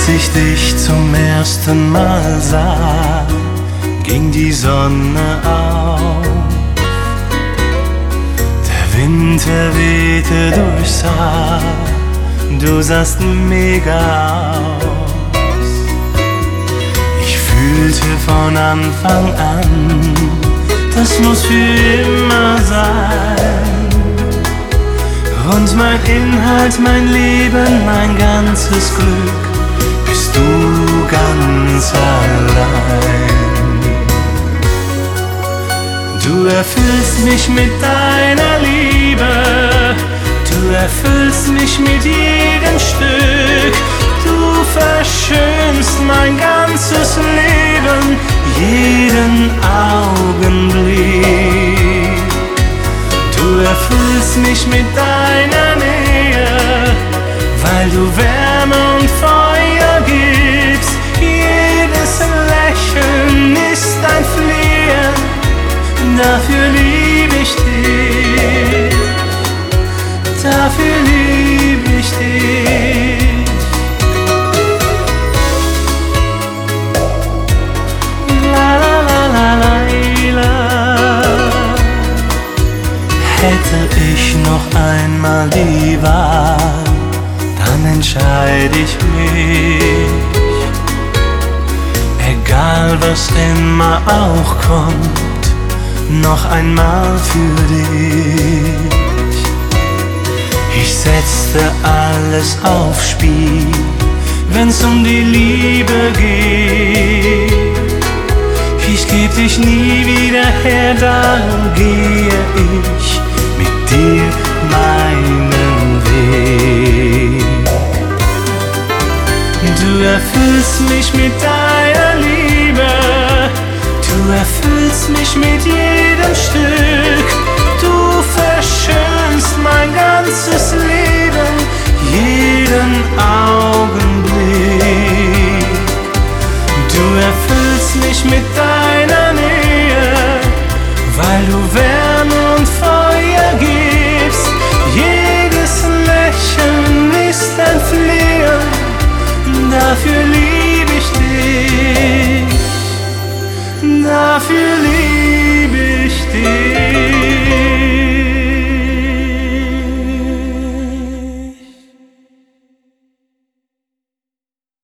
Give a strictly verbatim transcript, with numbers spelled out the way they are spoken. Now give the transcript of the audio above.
Als ich dich zum ersten Mal sah, ging die Sonne auf. Der Wind, er wehte durchs Haar, du sahst mega aus. Ich fühlte von Anfang an, das muss für immer sein. Und mein Inhalt, mein Leben, mein ganzes Glück, bist du ganz allein. Du erfüllst mich mit deiner Liebe, du erfüllst mich mit jedem Stück. Du verschönst mein ganzes Leben, jeden Augenblick. Du erfüllst mich mit deiner Nähe, weil du Wärme und Feuer gibst. Jedes Lächeln ist ein Flehen, dafür liebe ich dich, dafür liebe ich dich. La la la la la la. Hätte ich noch einmal die Wahl, dann entscheide ich mich. Egal was immer auch kommt, noch einmal für dich. Ich setzte alles aufs Spiel, wenn's um die Liebe geht. Ich geb dich nie wieder her, darum gehe ich mit dir meinen Weg. Du erfüllst mich mit deiner Liebe, du erfüllst mich mit jedem Stück. Du verschönst mein ganzes Leben, jeden Augenblick. Du erfüllst mich mit deiner Nähe, weil du Wärme und Feuer gibst. Jedes Lächeln ist ein Flehen, dafür